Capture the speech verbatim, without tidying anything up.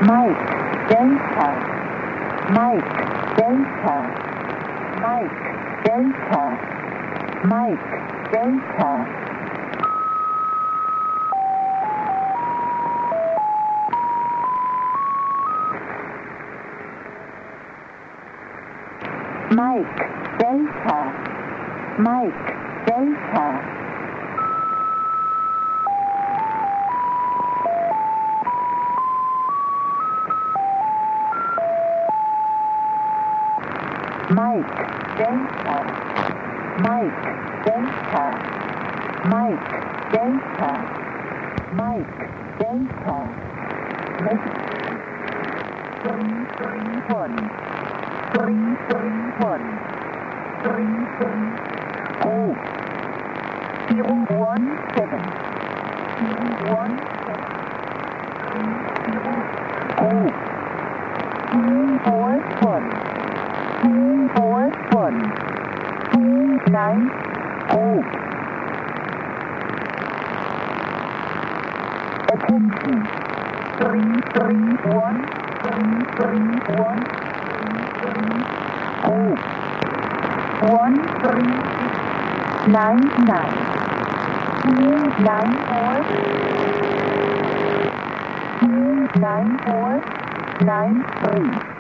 Mike, Delta, Mike, Delta, Mike, Delta, Mike, Delta. Mike, Delta, Mike, Delta. Mike, Delta, Mike, Delta, Mike, Delta, Mike, Delta. Three, three, one. Three, three, one. Three, three. Oh. Zero, one, seven. Zero, one, seven. Three, zero. Oh. Two, four, one. Two, four, one. Two, nine. Oh. Attention. Three, three, one. Three, three, one. Oh, one, three, nine, nine, two, nine, four, two, nine, four, nine, three.